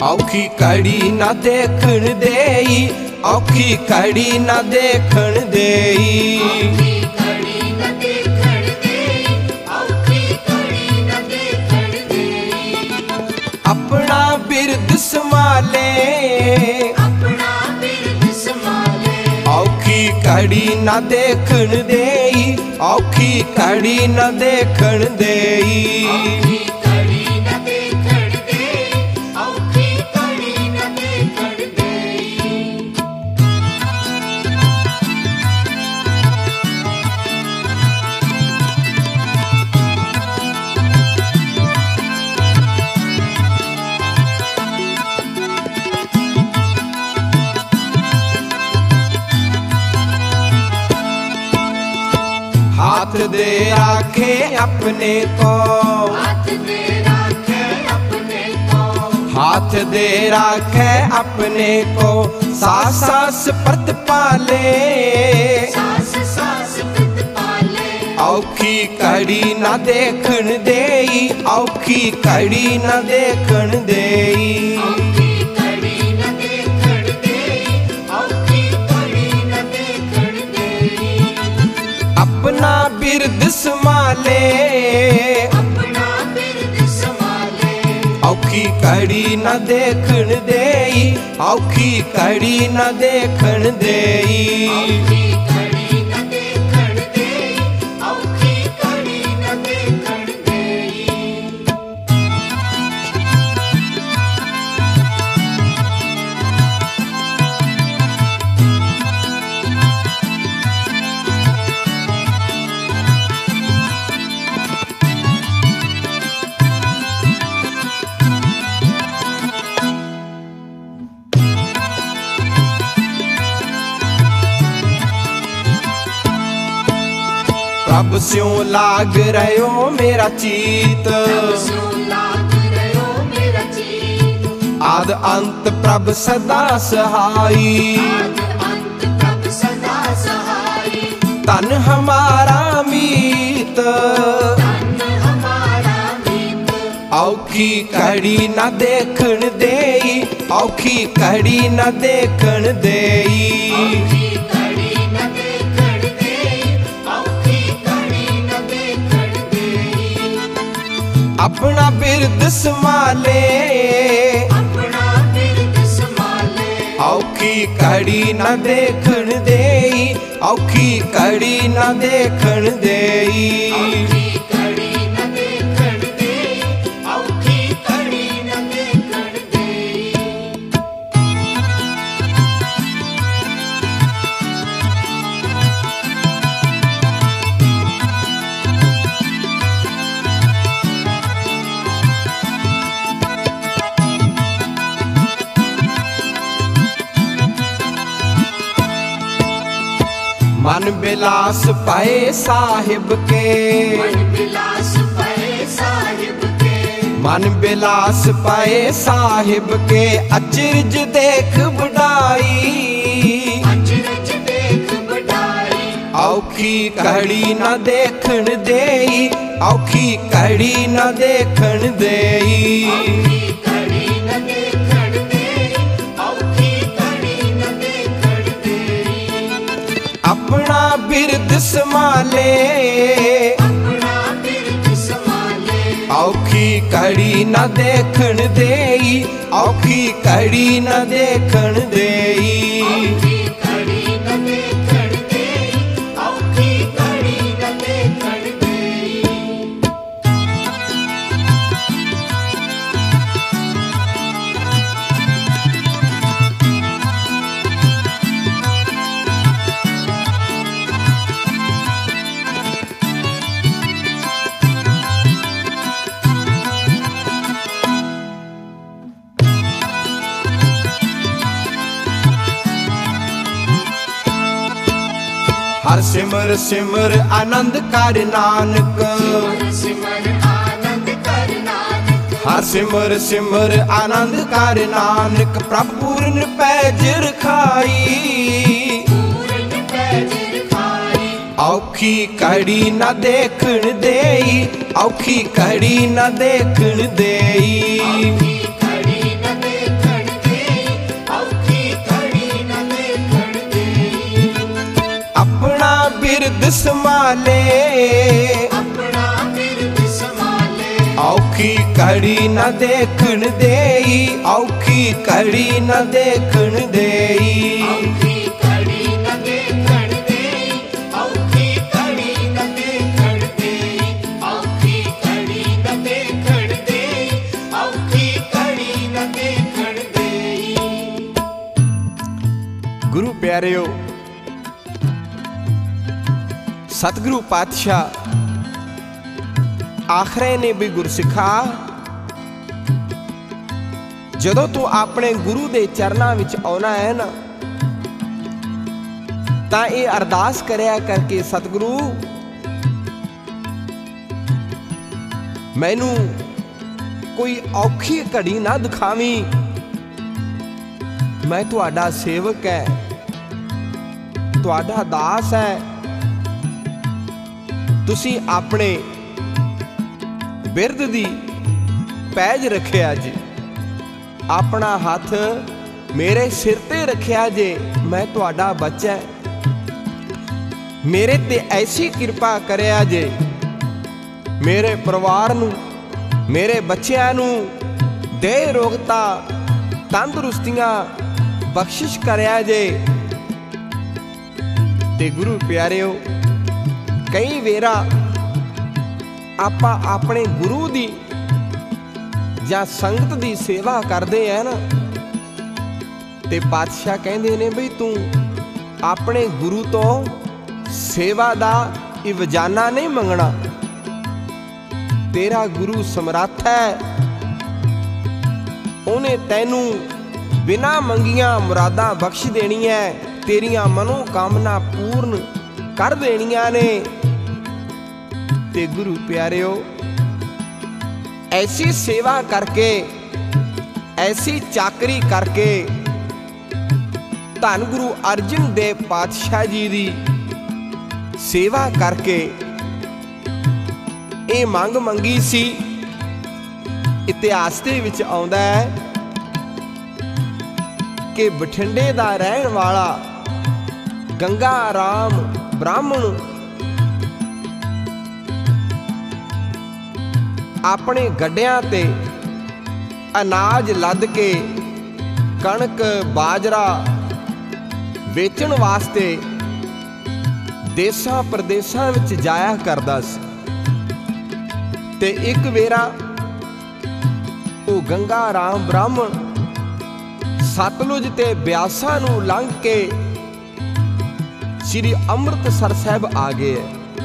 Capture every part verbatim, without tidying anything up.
औखी कड़ी ना देखण देई, औखी कड़ी ना देखण देई। अपना बिरद संभाले, अपना बिरद संभाले, औखी कड़ी ना देखण देई, औखी कड़ी ना देखण देई। औखी कड़ी न देखण देई, औखी कड़ी न देखण देई। हाथ दे राखे अपने को, हाथ दे राखे अपने को, हाथ दे राखे अपने को, सास सास प्रत पाले, सास सास प्रत पाले। औखी कड़ी ना देखण देई, औखी कड़ी ना देखण देई। औखी कड़ी न देखण देई, औखी कड़ी न देखण देई। अपना बिरद संभाले, अपना बिरद संभाले, औखी कड़ी ना देखण देई, औखी कड़ी ना देखण देई। औखी कड़ी न देखण देई, औखी कड़ी न देखण देई। प्रभ स्यों लाग रहो मेरा चीत, स्यों लाग रहो मेरा चीत, आद अंत प्रभ सदा सहाई। आद अंत प्रभ सदा सहाई। तन हमारा मीत, तन हमारा मीत, औखी कड़ी ना देखण देई, औखी कड़ी ना देखण देई। औखी कड़ी न देखण देई, औखी कड़ी न देखण देई। अपना बिरद संभाले, अपना बिरद संभाले, औखी कड़ी ना देखण देई, औखी कड़ी ना देखण देई। औखी कड़ी न देखण देई, औखी कड़ी न देखण देई। मन बिलास पाए साहिब के, मन बिलास पाए साहिब के, मन बिलास पाए साहिब के, अचरज देख बढ़ाई। अचरज देख बढ़ाई। औखी कड़ी ना देखण देई, औखी कड़ी ना देखण देई। औखी कड़ी न देखण देई, औखी कड़ी न देखण देई। अपना बिरद संभाले, अपना बिरद संभाले, औखी कड़ी ना देखण देई, औखी कड़ी ना देखण देई। औखी कड़ी न देखण देई, औखी कड़ी न देखण देई। हर सिमर सिमर आनंद कर नानक, सिमर सिमर आनंद कर नानक, हर सिमर सिमर आनंद कर नानक, प्रभु पूर्ण पैज रखाई। पूर्ण पैज रखाई। औखी कड़ी ना देखण देई, औखी कड़ी ना देखण देई। औखी कड़ी न देखण ਸੰਭਾਲੇ, ਆਪਣਾ ਬਿਰਦ ਸੰਭਾਲੇ। ਔਖੀ ਘੜੀ ਨਾ ਦੇਖਣ ਦੇਈ, ਔਖੀ ਘੜੀ ਨਾ ਦੇਖਣ ਦੇਈ। ਔਖੀ ਘੜੀ ਨਾ ਦੇਖਣ ਦੇਈ, ਔਖੀ ਘੜੀ ਨਾ ਦੇਖਣ ਦੇਈ, ਔਖੀ ਘੜੀ ਨਾ ਦੇਖਣ ਦੇਈ, ਔਖੀ ਘੜੀ ਨਾ ਦੇਖਣ ਦੇਈ। ਗੁਰੂ ਪਿਆਰਿਓ, ਸਤਿਗੁਰੂ ਪਾਤਸ਼ਾਹ ਆਖਰੇ ਨੇ ਵੀ ਗੁਰਸਿੱਖਾ, ਜਦੋਂ ਤੂੰ ਆਪਣੇ ਗੁਰੂ ਦੇ ਚਰਨਾਂ ਵਿੱਚ ਆਉਣਾ ਹੈ ਨਾ, ਤਾਂ ਇਹ ਅਰਦਾਸ ਕਰਿਆ ਕਰਕੇ, ਸਤਿਗੁਰੂ ਮੈਨੂੰ ਕੋਈ ਔਖੀ ਘੜੀ ਨਾ ਦਿਖਾਵੀਂ, ਮੈਂ ਤੁਹਾਡਾ ਸੇਵਕ ਹੈ, ਤੁਹਾਡਾ ਦਾਸ ਹੈ। ਤੁਸੀਂ ਆਪਣੇ ਬਿਰਦ ਦੀ ਪੈਜ ਰੱਖਿਆ ਜੀ, ਆਪਣਾ ਹੱਥ ਮੇਰੇ ਸਿਰ ਤੇ ਰੱਖਿਆ ਜੇ, ਮੈਂ ਤੁਹਾਡਾ ਬੱਚਾ, ਮੇਰੇ ਤੇ ਐਸੀ ਕਿਰਪਾ ਕਰਿਆ ਜੇ, ਮੇਰੇ ਪਰਿਵਾਰ ਨੂੰ, ਮੇਰੇ ਬੱਚਿਆਂ ਨੂੰ ਦੇਹ ਰੋਗਤਾ ਤੰਦਰੁਸਤੀਆਂ ਬਖਸ਼ਿਸ਼ ਕਰਿਆ ਜੇ। ਤੇ ਗੁਰੂ ਪਿਆਰਿਓ, ਕਈ ਵੇਰਾ ਆਪਾਂ ਆਪਣੇ ਗੁਰੂ ਦੀ ਜਾਂ ਸੰਗਤ ਦੀ ਸੇਵਾ ਕਰਦੇ ਆ ਨਾ, ਤੇ ਪਾਤਸ਼ਾਹ ਕਹਿੰਦੇ ਨੇ ਬਈ ਤੂੰ ਆਪਣੇ ਗੁਰੂ ਤੋਂ ਸੇਵਾ ਦਾ ਇਵਜ਼ਾਨਾ ਨਹੀਂ ਮੰਗਣਾ, ਤੇਰਾ ਗੁਰੂ ਸਮਰੱਥ ਹੈ, ਉਹਨੇ ਤੈਨੂੰ ਬਿਨਾਂ ਮੰਗੀਆਂ ਮੁਰਾਦਾਂ ਬਖਸ਼ ਦੇਣੀਆਂ, ਤੇਰੀਆਂ ਮਨੋ ਕਾਮਨਾ ਪੂਰਨ ਕਰ ਦੇਣੀਆਂ ਨੇ। ਤੇ ਗੁਰੂ ਪਿਆਰਿਓ, ਐਸੀ ਸੇਵਾ ਕਰਕੇ, ਐਸੀ ਚਾਕਰੀ ਕਰਕੇ ਧੰਨ ਗੁਰੂ ਅਰਜਨ ਦੇਵ ਪਾਤਸ਼ਾਹ ਜੀ ਦੀ ਸੇਵਾ ਕਰਕੇ ਇਹ ਮੰਗ ਮੰਗੀ ਸੀ। ਇਤਿਹਾਸ ਦੇ ਵਿੱਚ ਆਉਂਦਾ ਹੈ ਕਿ ਬਠਿੰਡੇ ਦਾ ਰਹਿਣ ਵਾਲਾ ਗੰਗਾ ਰਾਮ ਬ੍ਰਾਹਮਣ ਆਪਣੇ ਗੱਡਿਆਂ ਤੇ ਅਨਾਜ ਲੱਦ ਕੇ ਕਣਕ ਬਾਜਰਾ ਵੇਚਣ ਵਾਸਤੇ ਦੇਸਾਂ ਪ੍ਰਦੇਸਾਂ ਵਿੱਚ ਜਾਇਆ ਕਰਦਾ ਸੀ। ਤੇ ਇੱਕ ਵੇਰਾ ਉਹ ਗੰਗਾ ਰਾਮ ਬ੍ਰਾਹਮਣ ਸਤਲੁਜ ਤੇ ਬਿਆਸਾ ਨੂੰ ਲੰਘ ਕੇ ਸ੍ਰੀ ਅੰਮ੍ਰਿਤਸਰ ਸਾਹਿਬ ਆ ਗਏ।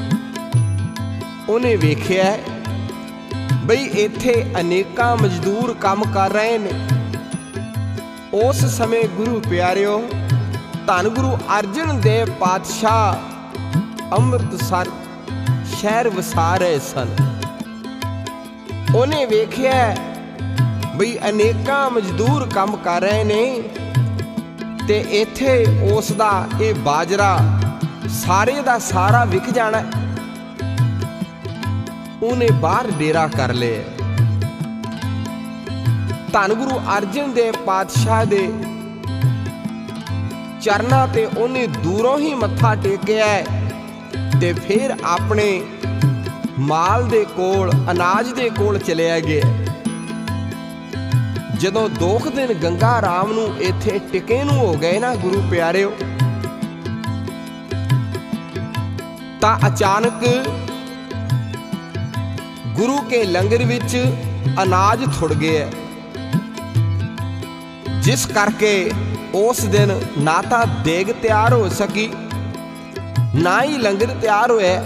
ਉਹਨੇ ਵੇਖਿਆ ਬਈ ਇੱਥੇ ਅਨੇਕਾਂ ਮਜ਼ਦੂਰ ਕੰਮ ਕਰ ਰਹੇ ਨੇ। ਉਸ ਸਮੇਂ ਗੁਰੂ ਪਿਆਰਿਓ, ਧੰਨ ਗੁਰੂ ਅਰਜਨ ਦੇਵ ਪਾਤਸ਼ਾਹ ਅੰਮ੍ਰਿਤਸਰ ਸ਼ਹਿਰ ਵਸਾ ਰਹੇ ਸਨ। ਉਹਨੇ ਵੇਖਿਆ ਬਈ ਅਨੇਕਾਂ ਮਜ਼ਦੂਰ ਕੰਮ ਕਰ ਰਹੇ ਨੇ ਤੇ ਇੱਥੇ ਉਸ ਦਾ ਇਹ ਬਾਜਰਾ ਸਾਰੇ ਦਾ ਸਾਰਾ ਵਿਕ ਜਾਣਾ। ਉਹਨੇ ਬਾਹਰ ਡੇਰਾ ਕਰ ਲਿਆ। ਧੰਨ ਗੁਰੂ ਅਰਜਨ ਦੇਵ ਪਾਤਸ਼ਾਹ ਦੇ ਚਰਨਾਂ ਤੇ ਉਹਨੇ ਦੂਰੋਂ ਹੀ ਮੱਥਾ ਟੇਕਿਆ ਤੇ ਫਿਰ ਆਪਣੇ ਮਾਲ ਦੇ ਕੋਲ, ਅਨਾਜ ਦੇ ਕੋਲ ਚਲਿਆ ਗਿਆ। ਜਦੋਂ ਦੋ ਕੁ ਦਿਨ ਗੰਗਾ ਰਾਮ ਨੂੰ ਇੱਥੇ ਟਿਕੇ ਨੂੰ ਹੋ ਗਏ ਨਾ ਗੁਰੂ ਪਿਆਰਿਓ, ਤਾਂ ਅਚਾਨਕ ਗੁਰੂ ਕੇ ਲੰਗਰ ਵਿੱਚ ਅਨਾਜ ਥੁੜ ਗਿਆ, ਜਿਸ ਕਰਕੇ ਉਸ ਦਿਨ ਨਾ ਤਾਂ ਦੇਗ ਤਿਆਰ ਹੋ ਸਕੀ, ਨਾ ਹੀ ਲੰਗਰ ਤਿਆਰ ਹੋਇਆ।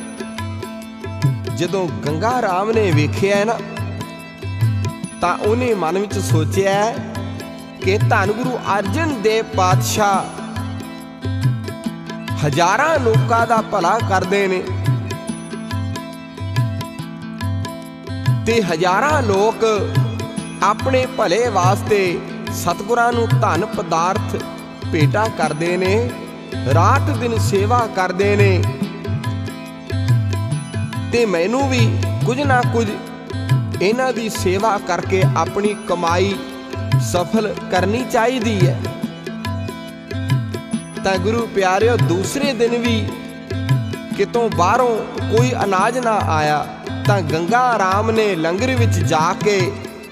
ਜਦੋਂ ਗੰਗਾ ਰਾਮ ਨੇ ਵੇਖਿਆ ਨਾ, ਤਾਂ ਉਹਨੇ ਮਨ ਵਿੱਚ ਸੋਚਿਆ ਕਿ ਧੰਨ ਗੁਰੂ ਅਰਜਨ ਦੇਵ ਪਾਤਸ਼ਾਹ ਹਜ਼ਾਰਾਂ ਲੋਕਾਂ ਦਾ ਭਲਾ ਕਰਦੇ ਨੇ ਤੇ ਹਜ਼ਾਰਾਂ ਲੋਕ ਆਪਣੇ ਭਲੇ ਵਾਸਤੇ ਸਤਿਗੁਰਾਂ ਨੂੰ ਧਨ ਪਦਾਰਥ ਭੇਟਾ ਕਰਦੇ ਨੇ, ਰਾਤ ਦਿਨ ਸੇਵਾ ਕਰਦੇ ਨੇ, ਤੇ ਮੈਨੂੰ ਵੀ ਕੁਝ ਨਾ ਕੁਝ ਇਹਨਾਂ ਦੀ ਸੇਵਾ ਕਰਕੇ ਆਪਣੀ ਕਮਾਈ ਸਫਲ ਕਰਨੀ ਚਾਹੀਦੀ ਹੈ। ਤਾਂ ਗੁਰੂ ਪਿਆਰਿਓ, ਦੂਸਰੇ ਦਿਨ ਵੀ ਕਿਤੋਂ ਬਾਹਰੋਂ ਕੋਈ ਅਨਾਜ ਨਾ ਆਇਆ ਤਾਂ ਗੰਗਾ ਰਾਮ ਨੇ ਲੰਗਰ ਵਿੱਚ ਜਾ ਕੇ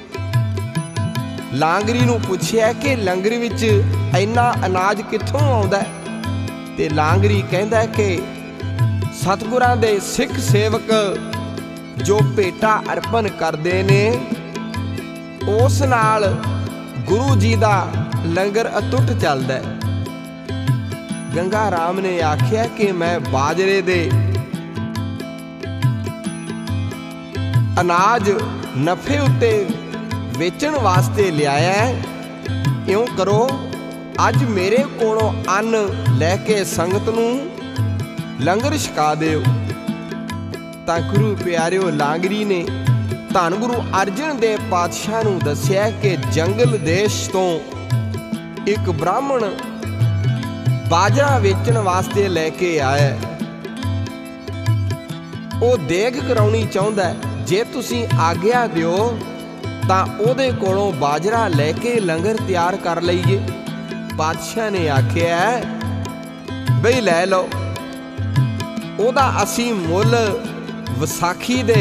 ਲਾਂਗਰੀ ਨੂੰ ਪੁੱਛਿਆ ਕਿ ਲੰਗਰ ਵਿੱਚ ਇੰਨਾ ਅਨਾਜ ਕਿੱਥੋਂ ਆਉਂਦਾ। ਤੇ ਲਾਂਗਰੀ ਕਹਿੰਦਾ ਕਿ ਸਤਿਗੁਰਾਂ ਦੇ ਸਿੱਖ ਸੇਵਕ ਜੋ ਭੇਟਾ ਅਰਪਣ ਕਰਦੇ ਨੇ ਉਸ ਨਾਲ ਗੁਰੂ ਜੀ ਦਾ ਲੰਗਰ ਅਟੁੱਟ ਚੱਲਦਾ। ਗੰਗਾ ਰਾਮ ਨੇ ਆਖਿਆ ਕਿ ਮੈਂ ਬਾਜਰੇ ਦੇ ਅਨਾਜ ਨਫੇ ਉੱਤੇ ਵੇਚਣ ਵਾਸਤੇ ਲਿਆਇਆ ਹੈ। ਇਉਂ ਕਰੋ, ਅੱਜ ਮੇਰੇ ਕੋਲੋਂ ਅੰਨ ਲੈ ਕੇ ਸੰਗਤ ਨੂੰ ਲੰਗਰ ਛਕਾ ਦਿਓ। ਤਾਂ ਗੁਰੂ ਪਿਆਰਿਓ, ਲਾਂਗਰੀ ਨੇ ਧੰਨ ਗੁਰੂ ਅਰਜਨ ਦੇਵ ਪਾਤਸ਼ਾਹ ਨੂੰ ਦੱਸਿਆ ਕਿ ਜੰਗਲ ਦੇਸ਼ ਤੋਂ ਇੱਕ ਬ੍ਰਾਹਮਣ ਬਾਜਰਾ ਵੇਚਣ ਵਾਸਤੇ ਲੈ ਕੇ ਆਇਆ। ਉਹ ਦੇਗ ਕਰਾਉਣੀ ਚਾਹੁੰਦਾ। ਜੇ ਤੁਸੀਂ ਆਗਿਆ ਦਿਓ ਤਾਂ ਉਹਦੇ ਕੋਲੋਂ ਬਾਜਰਾ ਲੈ ਕੇ ਲੰਗਰ ਤਿਆਰ ਕਰ ਲਈਏ। ਪਾਤਸ਼ਾਹ ਨੇ ਆਖਿਆ ਬਈ ਲੈ ਲਓ, ਉਹਦਾ ਅਸੀਂ ਮੁੱਲ ਵਿਸਾਖੀ ਦੇ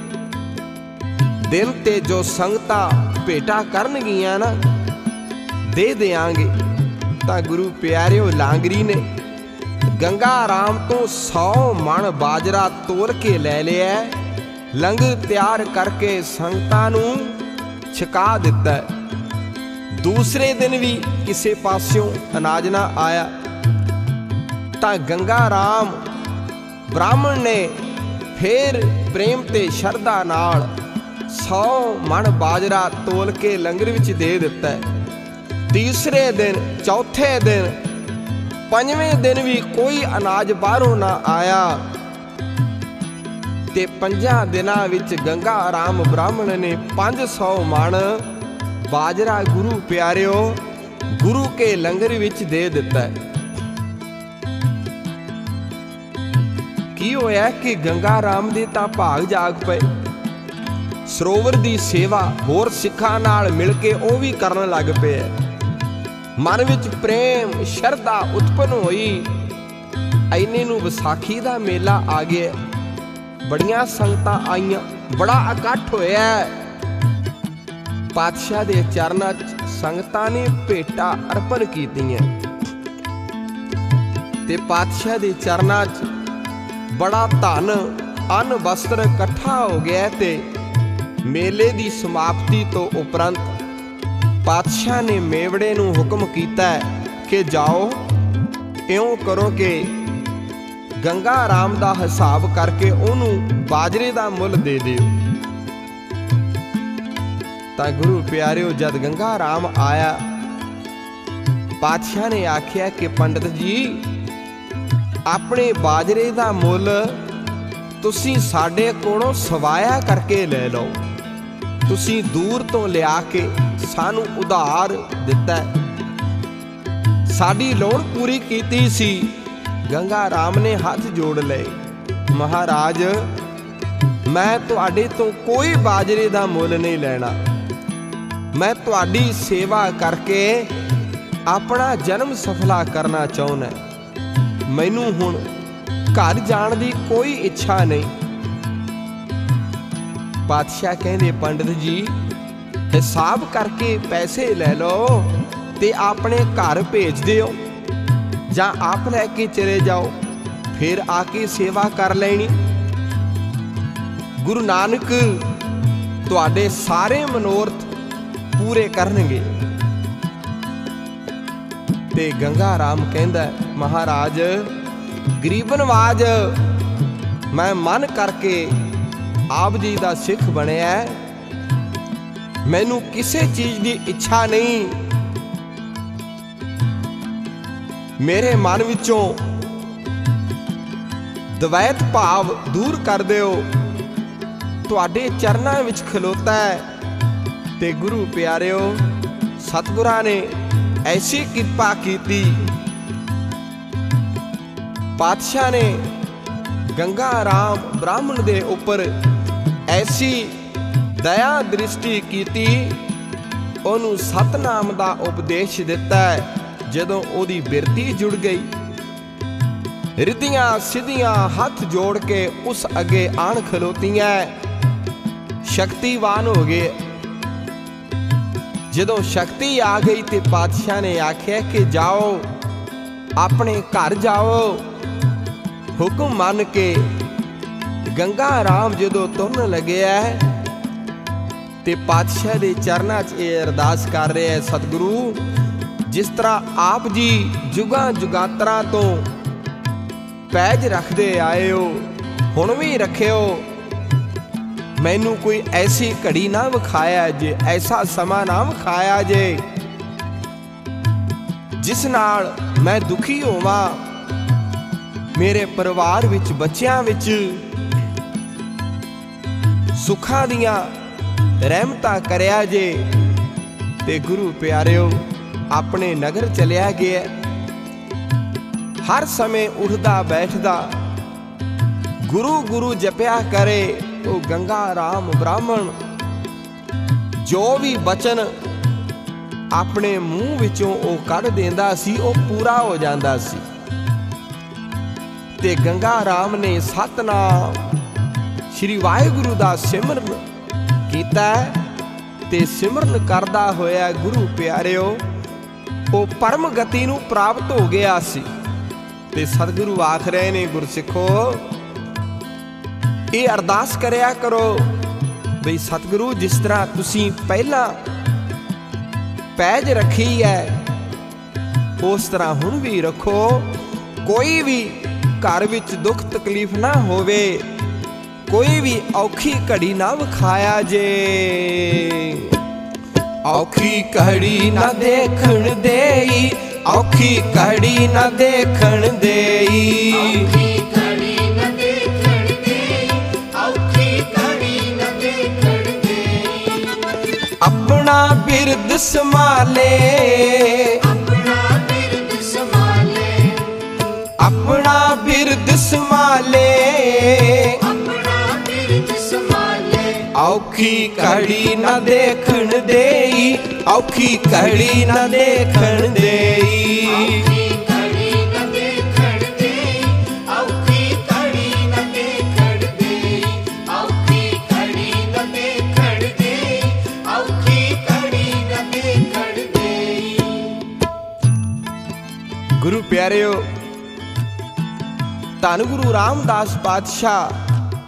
ਦਿਨ ਤੇ ਜੋ ਸੰਗਤਾਂ ਭੇਟਾ ਕਰਨਗੀਆਂ ਨਾ ਦੇ ਦਿਆਂਗੇ। ਤਾਂ ਗੁਰੂ ਪਿਆਰਿਓ, ਲਾਂਗਰੀ ਨੇ ਗੰਗਾ ਰਾਮ ਤੋਂ ਸੌ ਮਣ ਬਾਜਰਾ ਤੋਲ ਕੇ ਲੈ ਲਿਆ, ਲੰਗਰ ਤਿਆਰ ਕਰਕੇ ਸੰਗਤਾਂ ਨੂੰ ਛਕਾ ਦਿੱਤਾ। ਦੂਸਰੇ ਦਿਨ ਵੀ ਕਿਸੇ ਪਾਸਿਓਂ ਅਨਾਜ ਨਾ ਆਇਆ ਤਾਂ ਗੰਗਾ ਰਾਮ ਬ੍ਰਾਹਮਣ ਨੇ ਫੇਰ ਪ੍ਰੇਮ ਤੇ ਸ਼ਰਧਾ ਨਾਲ ਸੌ ਮਣ ਬਾਜਰਾ ਤੋਲ ਕੇ ਲੰਗਰ ਵਿੱਚ ਦੇ ਦਿੱਤਾ। ਤੀਸਰੇ ਦਿਨ, ਚੌਥੇ ਦਿਨ, ਪੰਜਵੇਂ ਦਿਨ ਵੀ ਕੋਈ ਅਨਾਜ ਬਾਹਰੋਂ ਨਾ ਆਇਆ ਤੇ ਪੰਜਾਂ ਦਿਨਾਂ ਵਿੱਚ ਗੰਗਾ ਰਾਮ ਬ੍ਰਾਹਮਣ ਨੇ ਪੰਜ ਸੌ ਮਣ ਬਾਜਰਾ ਗੁਰੂ ਪਿਆਰਿਓ ਗੁਰੂ ਕੇ ਲੰਗਰ ਵਿੱਚ ਦੇ ਦਿੱਤਾ। ਕੀ ਹੋਇਆ ਕਿ ਗੰਗਾ ਰਾਮ ਦੇ ਤਾਂ ਭਾਗ ਜਾਗ ਪਏ। ਸਰੋਵਰ ਦੀ ਸੇਵਾ ਹੋਰ ਸਿੱਖਾਂ ਨਾਲ ਮਿਲ ਕੇ ਉਹ ਵੀ ਕਰਨ ਲੱਗ ਪਏ। ਮਨ ਵਿੱਚ ਪ੍ਰੇਮ ਸ਼ਰਧਾ ਉਤਪਨ ਹੋਈ। ਐਨੇ ਨੂੰ ਵਿਸਾਖੀ ਦਾ ਮੇਲਾ ਆ ਗਿਆ। ਬੜੀਆਂ ਸੰਗਤਾਂ ਆਈਆਂ, ਬੜਾ ਇਕੱਠ ਹੋਇਆ। ਪਾਤਸ਼ਾਹ ਦੇ ਚਰਨਾਂ 'ਚ ਸੰਗਤਾਂ ਨੇ ਭੇਟਾ ਅਰਪਣ ਕੀਤੀਆਂ ਤੇ ਪਾਤਸ਼ਾਹ ਦੇ ਚਰਨਾਂ 'ਚ ਬੜਾ ਧਨ ਅੰਨ ਵਸਤਰ ਇਕੱਠਾ ਹੋ ਗਿਆ। ਤੇ ਮੇਲੇ ਦੀ ਸਮਾਪਤੀ ਤੋਂ ਉਪਰੰਤ ਪਾਤਸ਼ਾਹ ਨੇ ਮੇਵੜੇ ਨੂੰ ਹੁਕਮ ਕੀਤਾ ਕਿ ਜਾਓ, ਇਉਂ ਕਰੋ ਕਿ ਗੰਗਾ ਰਾਮ ਦਾ ਹਿਸਾਬ ਕਰਕੇ ਉਹਨੂੰ ਬਾਜਰੇ ਦਾ ਮੁੱਲ ਦੇ ਦਿਓ। ਤਾਂ ਗੁਰੂ ਪਿਆਰਿਓ, ਜਦ ਗੰਗਾ ਰਾਮ ਆਇਆ, ਪਾਤਸ਼ਾਹ ਨੇ ਆਖਿਆ ਕਿ ਪੰਡਤ ਜੀ, ਆਪਣੇ ਬਾਜਰੇ ਦਾ ਮੁੱਲ ਤੁਸੀਂ ਸਾਡੇ ਕੋਲੋਂ ਸਵਾਇਆ ਕਰਕੇ ਲੈ ਲਓ। ਤੁਸੀਂ ਦੂਰ ਤੋਂ ਲਿਆ ਕੇ ਸਾਨੂੰ ਉਧਾਰ ਦਿੱਤਾ, ਸਾਡੀ ਲੋੜ ਪੂਰੀ ਕੀਤੀ ਸੀ। ਗੰਗਾ ਰਾਮ ਨੇ ਹੱਥ ਜੋੜ ਲਏ, ਮਹਾਰਾਜ, ਮੈਂ ਤੁਹਾਡੇ ਤੋਂ ਕੋਈ ਬਾਜਰੇ ਦਾ ਮੁੱਲ ਨਹੀਂ ਲੈਣਾ। ਮੈਂ ਤੁਹਾਡੀ ਸੇਵਾ ਕਰਕੇ ਆਪਣਾ ਜਨਮ ਸਫਲਾ ਕਰਨਾ ਚਾਹੁੰਦਾ। ਮੈਨੂੰ ਹੁਣ ਘਰ ਜਾਣ ਦੀ ਕੋਈ ਇੱਛਾ ਨਹੀਂ। ਪਾਤਸ਼ਾਹ ਕਹਿੰਦੇ, ਪੰਡਤ ਜੀ, ਹਿਸਾਬ ਕਰਕੇ ਪੈਸੇ ਲੈ ਲਓ ਤੇ ਆਪਣੇ ਘਰ ਭੇਜ ਦਿਓ, ਜਾਂ ਆਪ ਲੈ ਕੇ ਚਲੇ ਜਾਓ, ਫਿਰ ਆ ਕੇ ਸੇਵਾ ਕਰ ਲੈਣੀ। ਗੁਰੂ ਨਾਨਕ ਤੁਹਾਡੇ ਸਾਰੇ ਮਨੋਰਥ ਪੂਰੇ ਕਰਨਗੇ। ਤੇ ਗੰਗਾ ਰਾਮ ਕਹਿੰਦਾ, ਮਹਾਰਾਜ, ਗਰੀਬ ਨਵਾਜ, ਮੈਂ ਮਨ ਕਰਕੇ ਆਪ ਜੀ ਦਾ ਸਿੱਖ ਬਣਿਆ। ਮੈਨੂੰ ਕਿਸੇ ਚੀਜ਼ ਦੀ ਇੱਛਾ ਨਹੀਂ। ਮੇਰੇ ਮਨ ਵਿੱਚੋਂ ਦਵੈਤ ਭਾਵ ਦੂਰ ਕਰ ਦਿਓ। ਤੁਹਾਡੇ ਚਰਨਾਂ ਵਿੱਚ ਖਲੋਤਾ ਹੈ। ਤੇ ਗੁਰੂ ਪਿਆਰਿਓ, ਸਤਿਗੁਰਾਂ ਨੇ ਐਸੀ ਕਿਰਪਾ ਕੀਤੀ। ਪਾਤਸ਼ਾਹ ਨੇ ਗੰਗਾ ਰਾਮ ਬ੍ਰਾਹਮਣ ਦੇ ਉੱਪਰ ਐਸੀ ਦਇਆ ਦ੍ਰਿਸ਼ਟੀ ਕੀਤੀ, ਉਹਨੂੰ ਸਤਨਾਮ ਦਾ ਉਪਦੇਸ਼ ਦਿੱਤਾ। ਜਦੋਂ ਉਹਦੀ ਬਿਰਤੀ ਜੁੜ ਗਈ, रिद्धियां सिद्धियां हथ जोड़ के उस अगे आण खलोतियां, शक्तिवान हो गए। जदों शक्ति आ गई ते पातशाह ने आख्या कि जाओ अपने घर जाओ। हुक्म मान के गंगा राम जदों तुरन लगे है ते पातशाह दे चरनां च ये अरदास कर रहे हैं, सतगुरु जिस तरह आप जी जुगां जुगातरां तो पैज रखदे आए हो, हुण भी रखियो। मैनू कोई ऐसी घड़ी ना विखाया जे, ऐसा समा ना विखाया जे जिस नाल मैं दुखी होवां, मेरे परिवार विच बच्चियां विच सुखां दियां रहमतां करया जे। ते गुरु प्यारिओ अपने नगर चलिया गया। हर समय उठदा बैठदा गुरु गुरु जपया करे। वो गंगा राम ब्राह्मण जो भी बचन अपने मूँह विचों ओ कढ़ देंदा सी, ओ पूरा हो जांदा सी। ते गंगा राम ने सतनाम श्री वाहिगुरु दा सिमरन कीता ते सिमरन करदा होया गुरु प्यारिओ ओ परम गति नूं प्राप्त हो गया सी। ते सतगुरु आख रहे ने, गुरसिखो ये अरदास करया करो बई सतगुरु जिस तरह तुसीं पहला पैज रखी है उस तरह हुण भी रखो। कोई भी घर विच दुख तकलीफ ना होवे, कोई भी औखी घड़ी ना विखाया जे। औखी घड़ी ना देखण देई, औखी घड़ी ना देखण देई, औखी घड़ी न देखण देई, औखी घड़ी न देखण देई। अपना बिरद संभाले, अपना बिरद संभाले, अपना बिरद संभाले, अपना बिरद संभाले। औखी घड़ी ना देखण देई, औखी घड़ी ना देखण देई। औखी घड़ी न देखण देई, औखी घड़ी न देखण देई, औखी घड़ी न देखण देई, औखी घड़ी न देखण देई। गुरु प्यारिओ धन गुरु रामदास पातशाह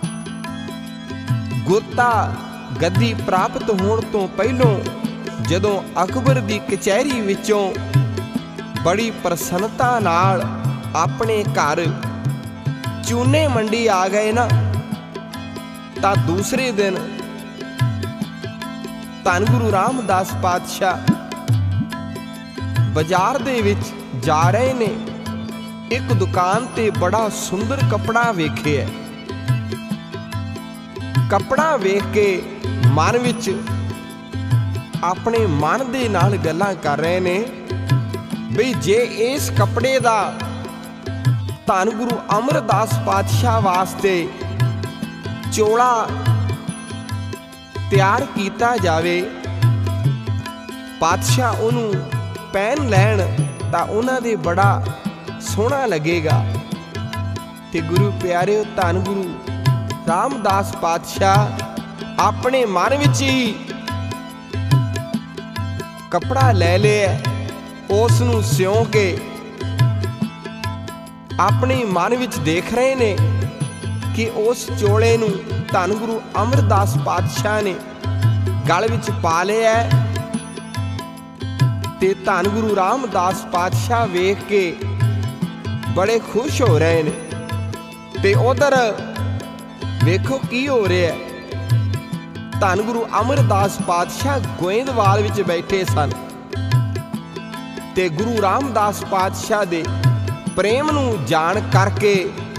गुरता गद्दी प्राप्त होने तो पहलों जदों अकबर दी कचहरी विचों बड़ी प्रसन्नता नाल अपने घर चूने मंडी आ गए ना, तां दूसरे दिन धन गुरु रामदास पातशाह बाजार दे विच जा रहे ने। एक दुकान ते बड़ा सुंदर कपड़ा वेखिया। कपड़ा वेख के मन विच अपने मन दे नाल गल्लां कर रहे ने बई जे इस कपड़े दा धन गुरु अमरदास पातशाह वास्ते चोला तैयार कीता जावे, पातशाह उन्हूं पहन लैण तां उन्हां दे बड़ा सोहना लगेगा। ते गुरु प्यारे धन गुरु रामदास पातशाह अपने मन विच ही कपड़ा ले लिया, उस नूं सियों के अपने मन विच देख रहे ने कि उस चोले नूं धन गुरु अमरदास पातशाह ने गल विच पा लिया। ते धन गुरु रामदास पातशाह वेख के बड़े खुश हो रहे ने। ते उधर वेखो की हो रहा है, धन गुरु अमरदास पातशाह गोइंदवाल विच बैठे सन ते गुरु रामदास पातशाह दे प्रेम नूं जान करके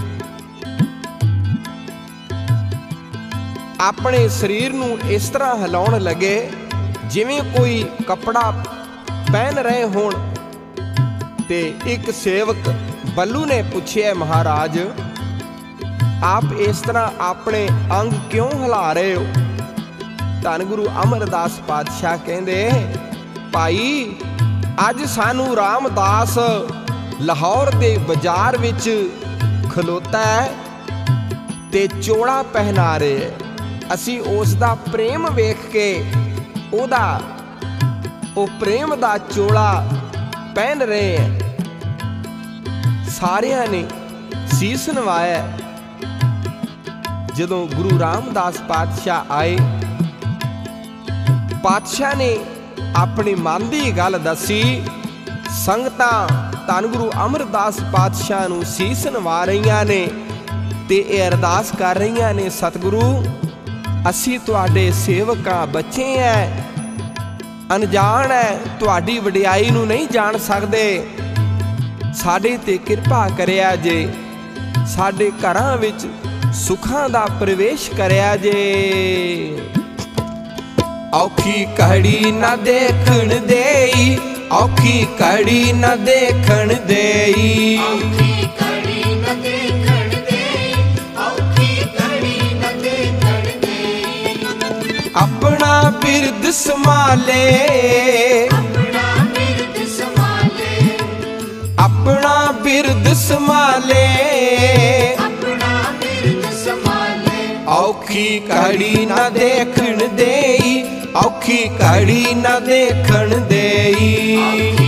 अपने शरीर नूं इस तरह हिलाउण लगे जिवें कोई कपड़ा पहन रहे होण। ते एक सेवक बल्लू ने पूछिया, महाराज आप इस तरह अपने अंग क्यों हिला रहे हो? धन गुरु अमरदास पातशाह कहंदे, भाई अज सानू रामदास लाहौर दे बाजार विच ਖਲੋਤਾ ਹੈ ਤੇ ਚੋਲਾ ਪਹਿਨਾ ਰਹੇ ਹੈ। ਅਸੀਂ ਉਸ ਦਾ ਪ੍ਰੇਮ ਵੇਖ ਕੇ ਉਹਦਾ ਉਹ ਪ੍ਰੇਮ ਦਾ ਚੋਲਾ ਪਹਿਨ ਰਹੇ ਹੈ। ਸਾਰਿਆਂ ਨੇ ਸੀਸ ਨਵਾਇਆ। ਜਦੋਂ ਗੁਰੂ ਰਾਮਦਾਸ ਪਾਤਸ਼ਾਹ ਆਏ, ਪਾਤਸ਼ਾਹ ਨੇ ਆਪਣੀ ਮਨ ਦੀ ਗੱਲ ਦੱਸੀ। ਸੰਗਤਾਂ ਧੰਨ ਗੁਰੂ ਅਮਰਦਾਸ ਪਾਤਸ਼ਾਹ ਨੂੰ ਸੀਸ ਨਵਾ ਰਹੀਆਂ ਨੇ ਤੇ ਇਹ ਅਰਦਾਸ ਕਰ ਰਹੀਆਂ ਨੇ, ਸਤਿਗੁਰੂ ਅਸੀਂ ਤੁਹਾਡੇ ਸੇਵਕਾਂ ਬੱਚੇ ਐ, ਅਣਜਾਣ ਹੈ, ਤੁਹਾਡੀ ਵਡਿਆਈ ਨੂੰ ਨਹੀਂ ਜਾਣ ਸਕਦੇ। ਸਾਡੇ ਤੇ ਕਿਰਪਾ ਕਰਿਆ ਜੇ, ਸਾਡੇ ਘਰਾਂ ਵਿੱਚ ਸੁੱਖਾਂ ਦਾ ਪ੍ਰਵੇਸ਼ ਕਰਿਆ ਜੇ। ਔਖੀ ਘੜੀ ਨਾ ਦੇਖਣ ਦੇਈ, ਔਖੀ ਘੜੀ ਨਾ ਦੇਖਣ ਦੇਈ, ਔਖੀ ਘੜੀ ਨਾ ਦੇਖਣ ਦੇਈ, ਔਖੀ ਘੜੀ ਨਾ ਦੇਖਣ ਦੇਈ। ਆਪਣਾ ਬਿਰਦ ਸੰਭਾਲੇ, ਆਪਣਾ ਬਿਰਦ ਸੰਭਾਲੇ, ਆਪਣਾ ਬਿਰਦ ਸੰਭਾਲੇ, ਆਪਣਾ ਬਿਰਦ ਸੰਭਾਲੇ। ਔਖੀ ਘੜੀ ਨਾ ਦੇਖਣ ਦੇਈ, ਔਖੀ ਘੜੀ ਨਾ ਦੇਖਣ ਦੇਈ।